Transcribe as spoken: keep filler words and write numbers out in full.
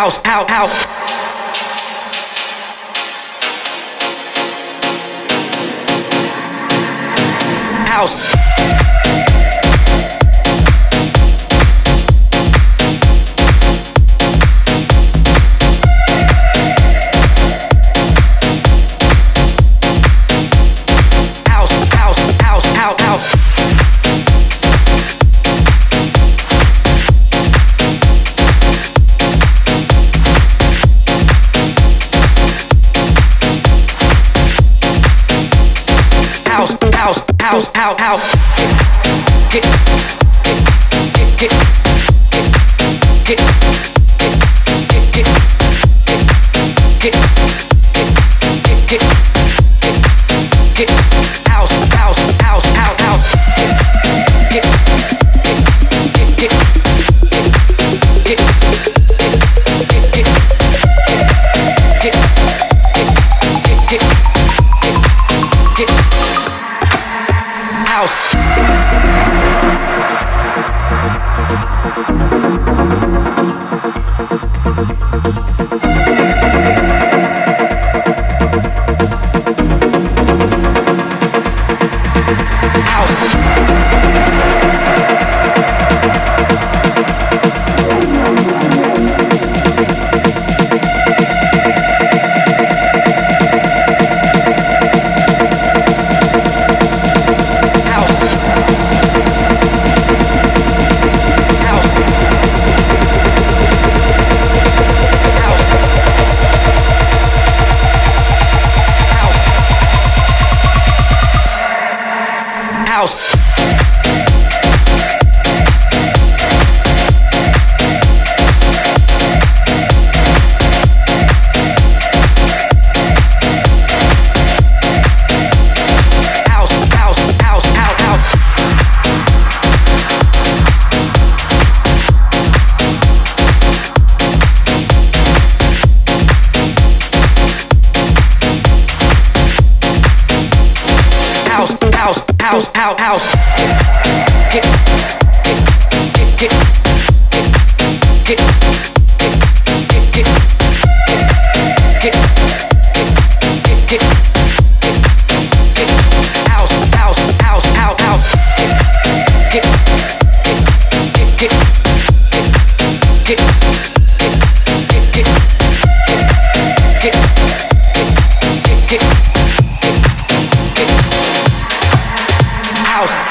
house, house, house. House. House, house, house. Get, get, get, get, get, get, get, get, get, get, get, get, house, house, house, house, house. Get, get, get, get, get, get, get, get, get, get, get. House. House. House, house, house. Get, get, get, get, get, get, get, get, get, get, get, house, house, house, house, house. Get, get, get, get, get, get, get, get, get, get, get, get. House.